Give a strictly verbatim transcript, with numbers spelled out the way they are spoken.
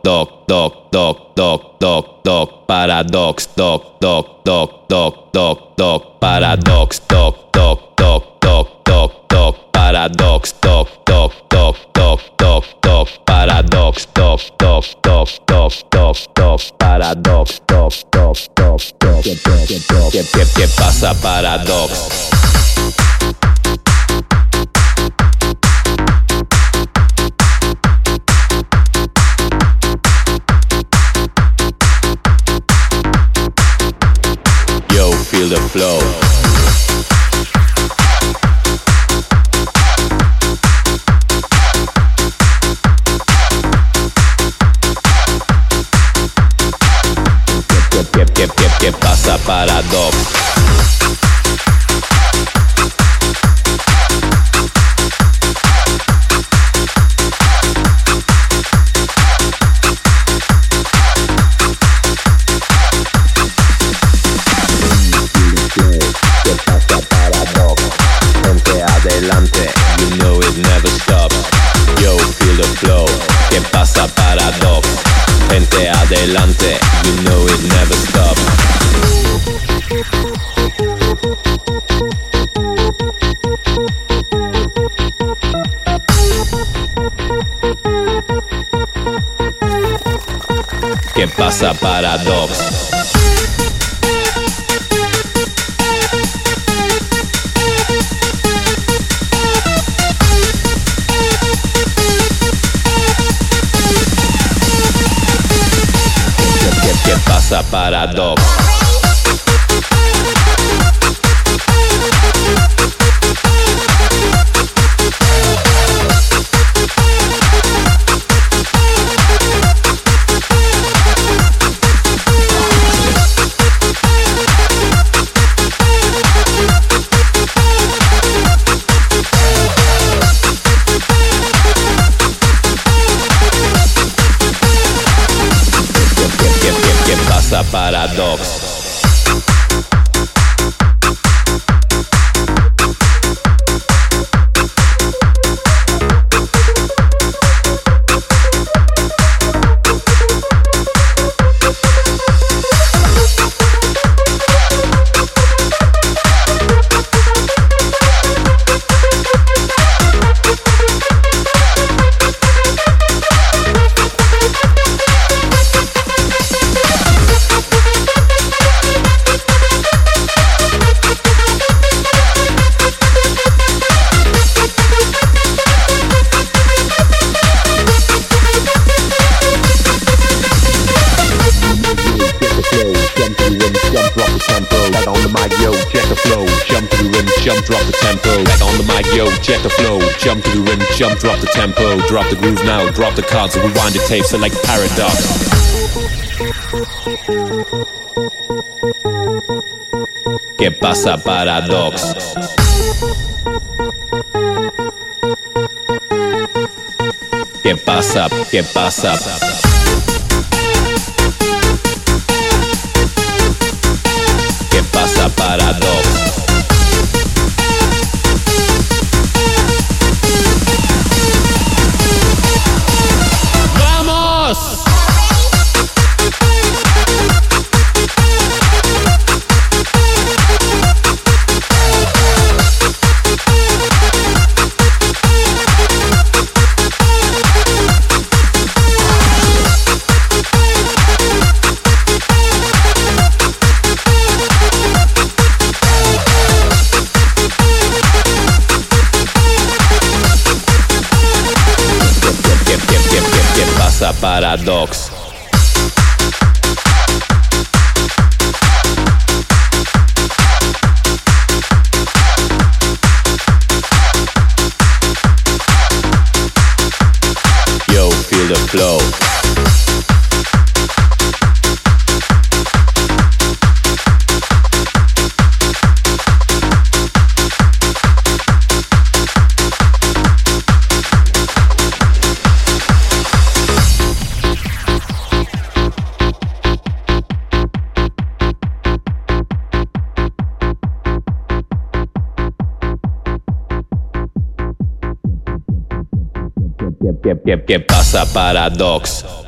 doc, doc, doc, doc, doc, doc, paradox, doc, doc, doc, doc, doc, doc, paradox, doc, doc, doc, doc, doc, doc, paradox, doc, doc, doc, doc, doc, doc, paradox, doc, doc, doc, doc, doc, doc, paradox, doc, doc, doc, doc, ¿qué, qué, qué pasa, paradox? Feel the flow. ¿Qué, qué, qué, qué, qué pasa, paradox? You know it never stops. Yo, feel the flow. ¿Qué pasa, paradox? Gente adelante. You know it never stops. ¿Qué pasa, paradox? ¿Qué pasa, paradox? ¿Qué pasa, paradox? Jump, drop the tempo, back on the mic, yo, check the flow. Jump to the rhythm, jump, drop the tempo. Drop the groove now, drop the cards, rewind the tape, select paradox. ¿Qué pasa, paradox? ¿Qué pasa? ¿Qué pasa? ¿Qué pasa, paradox? Paradox. Yo, feel the flow. ¿Qué, qué, qué pasa, paradox?